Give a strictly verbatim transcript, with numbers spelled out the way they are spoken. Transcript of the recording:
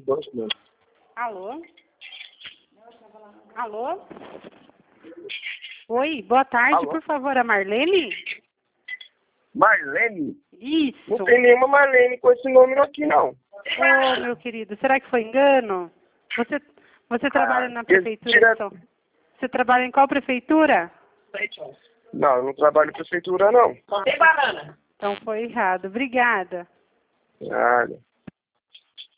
Alô? Alô? Oi, boa tarde, Alô? por favor, a Marlene? Marlene? Isso. Não tem nenhuma Marlene com esse nome aqui, não. Ô, meu querido, será que foi engano? Você, você trabalha na prefeitura tira- de São... Você trabalha em qual prefeitura? Não, eu não trabalho em prefeitura, não. Então foi errado. Obrigada. Nada.